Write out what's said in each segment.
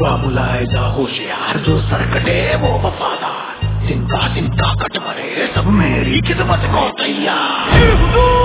मुलायजा होशियार जो सरकटे वो वफादार, जिनका कट मरे सब मेरी खिदमत को तैयार।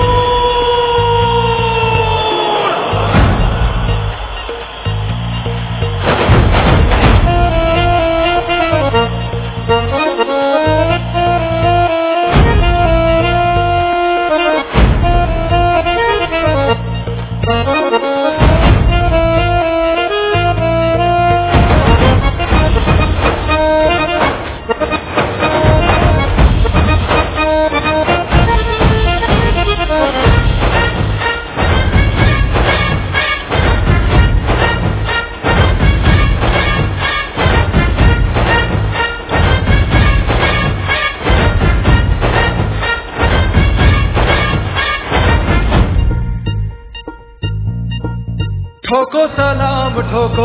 ठोको सलाम ठोको,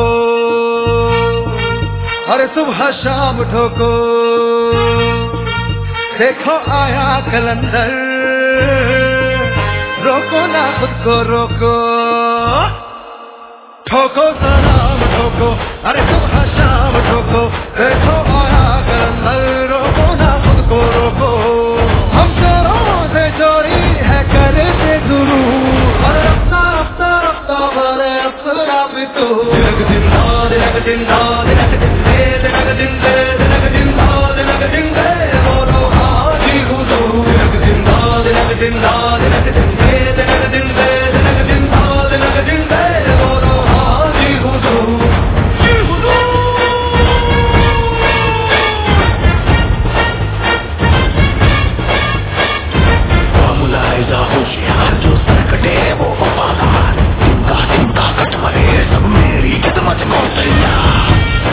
अरे सुबह शाम ठोको, देखो आया कलंदर, रोको ना खुद को रोको। ठोको सलाम ठोको, अरे सुबह शाम ठोको, देखो आया कलंदर, रोको ना खुद को रोको। हम शोरों से चोरी है करे से गुरु, और रफ्ता रफ्ता रफ्ता भरे अफसरा भी तू। दिनक जिंदा दिनक जिंदा दिनक जिंदे दिनक जिंदे दिनक जिंदा दिनक जिंदे बोलो हाजी हुजूर। दिनक जिंदा दिनक जिंदा दिनक जिंदे दिनक जिंदे दिनक जिंदा दिनक जिंदे बोलो हाजी हुजूर। मुलायजा होशियार जो सरकटे वो वफादार, जिनका कट मरे सब मेरी खिदमत को तैयार।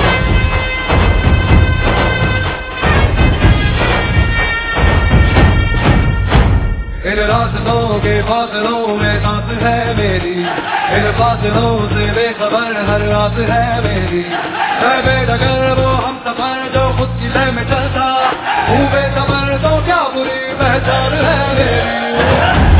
इन रास्तों के फासलों में सांस है मेरी, इन फासलों से बेखबर हर रात है मेरी। है बेडगर वो हम सफर जो खुद की लय में चलता, हूँ बेखबर तो क्या बुरी पहचान है मेरी।